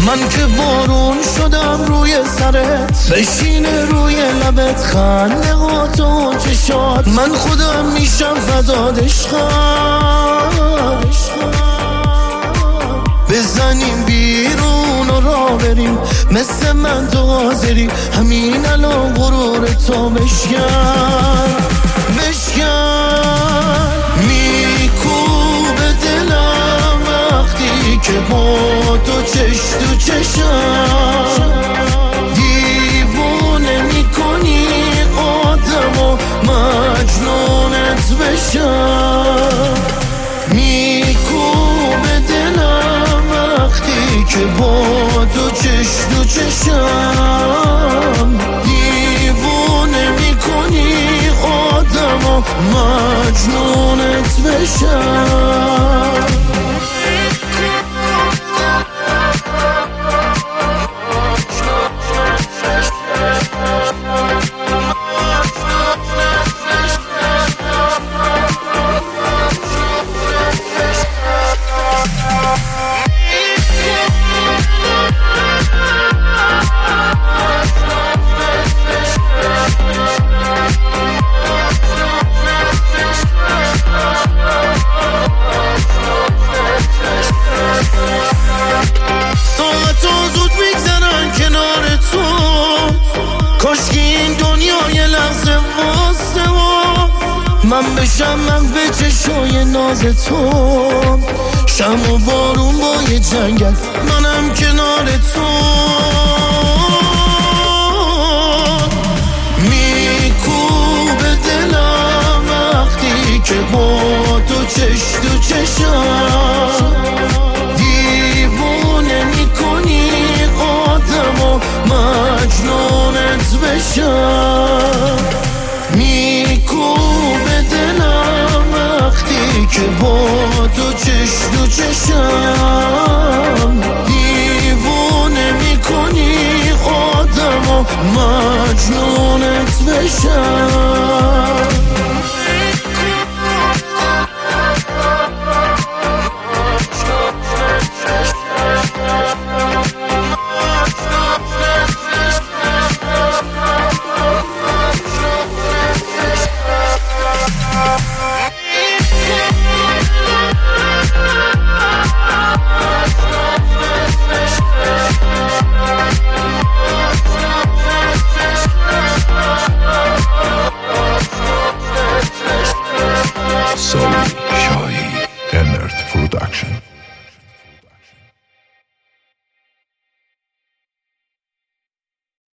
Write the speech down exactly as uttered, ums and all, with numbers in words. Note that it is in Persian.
من که بارون شدم روی سرت، بشینه روی لبت خنده ها تو چشات، من خودم میشم فدات عشقم. بزنیم بیرون و را بریم، مثل من تو حاضری همین الان غرور تو بشکن بشکن. میکوبه دلم وقتی که با تو چش تو چشم، دیوونه میکنی آدم و مجنونت بشم. میکوبه دلم وقتی که با تو چش تو چشم، دیوونه میکنی آدم و مجنونت بشم. کاشکی این دنیا یه لحظه واسه ما من بشم من به چشای ناز تو، شم و بارون با یه جنگل منم کنار تو. میکوبه دلم وقتی که با تو چش تو چشم، دیوونه میکنی آدم و مجنونت بشم. میکوبه دلم وقتی که با تو چش تو چشم، دیوونه میکنی آدم و مجنونت بشم.